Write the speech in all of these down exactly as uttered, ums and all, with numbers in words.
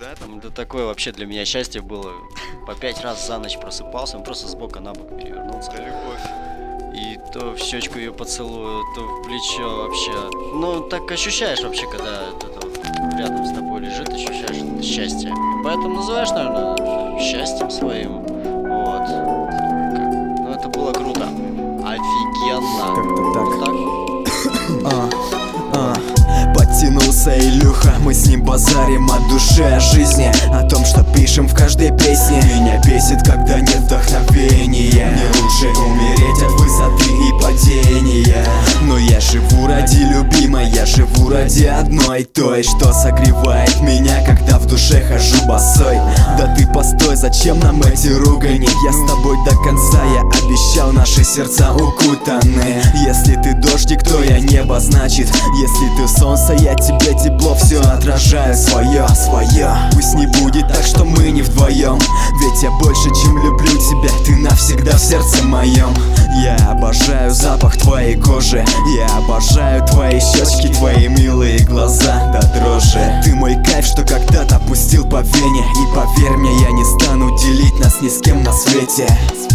да? Там? Это такое вообще для меня счастье было. По пять раз за ночь просыпался, он просто с бока на бок перевернулся. Это любовь. И то в щечку ее поцелую, то в плечо вообще. Ну, так ощущаешь вообще, когда это вот рядом с тобой лежит, ощущаешь это счастье. И поэтому называешь, наверное, счастьем своим. Вот. Ну, это было круто. Офигенно. Как-то так. А, а. Подтянулся Илюха, мы с ним базарим о душе, о жизни, о том, что пишем в каждой песне. Меня бесит, когда нет вдохновения. Мне лучше умереть от высоты и падения. Но я живу ради любимой, я живу ради одной, той, что согревает меня, когда в душе хожу босой. Да ты постой, зачем нам эти ругани? Я с тобой до конца, я обещал, наши сердца укутаны. Если ты дождик, то я небо, значит. Если ты солнце, я тебе тепло все отражаю, свое, свое. Пусть не будет так, что мы не вдвоем, ведь я больше, чем люблю тебя, ты навсегда в сердце моем. Я обожаю запах твоей кожи, я обожаю твои щечки, твои милые глаза до дрожи. Ты мой кайф, что когда-то пустил по вене. И поверь мне, я не стану делить нас ни с кем на свете.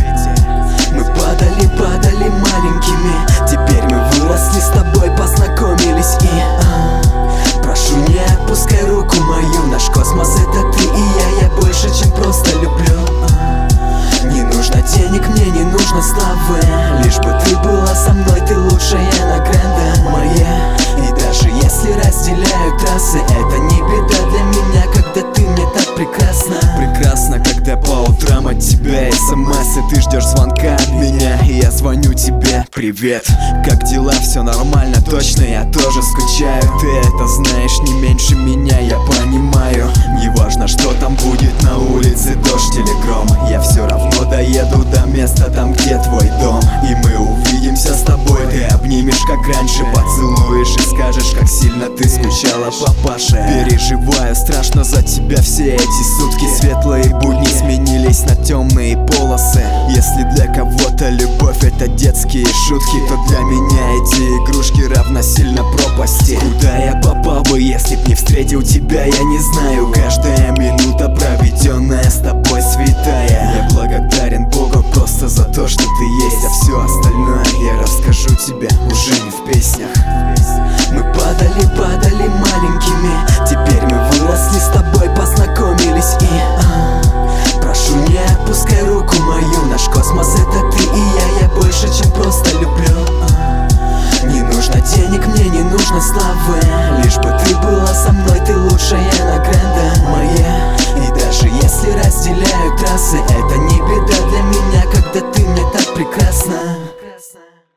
Мы падали, падали маленькими, теперь мы выросли, с тобой познакомились. И а, прошу, не отпускай руку мою, наш космос это ты и я, я больше, чем просто люблю. а, Не нужно денег, мне не нужно славы, лишь бы ты была со мной, ты лучшая награда моя. И даже если разделяют трассы, это не беда для меня, когда ты мне так прекрасна. Прекрасно, когда по утрам от тебя смс, и ты ждешь звонка от меня, и я звоню тебе: привет, как дела, все нормально, точно, я тоже скучаю. Ты это знаешь не меньше меня, я понимаю. Не важно, что там будет на улице, дождь или гром, я все равно доеду до места, там, где твой дом. И мы увидимся с тобой, ты обнимешь, как раньше, поцелуешь и скажешь, как сильно ты скучала по Паше. Переживаю страшно за тебя все эти сутки, светлые будни сменились на темные полосы. Если для кого-то любовь это детские шутки, то для меня эти игрушки равносильно пропасти. Куда я попал бы, если б не встретил тебя, я не знаю. Каждая минута, проведенная с тобой, святая. Я благодарен Богу просто за то, что ты есть, а все остальное я расскажу тебе уже не в песнях. Мы падали, падали маленькими, теперь мы выросли, с тобой познакомились. И а, прошу, не отпускай руку мою, наш космос это ты и я, я больше, чем просто люблю. а, Не нужно денег, мне не нужно славы, лишь бы ты была со мной, ты лучшая награда моя. И даже если разделяют трассы, это не беда для меня, когда ты мне так прекрасна.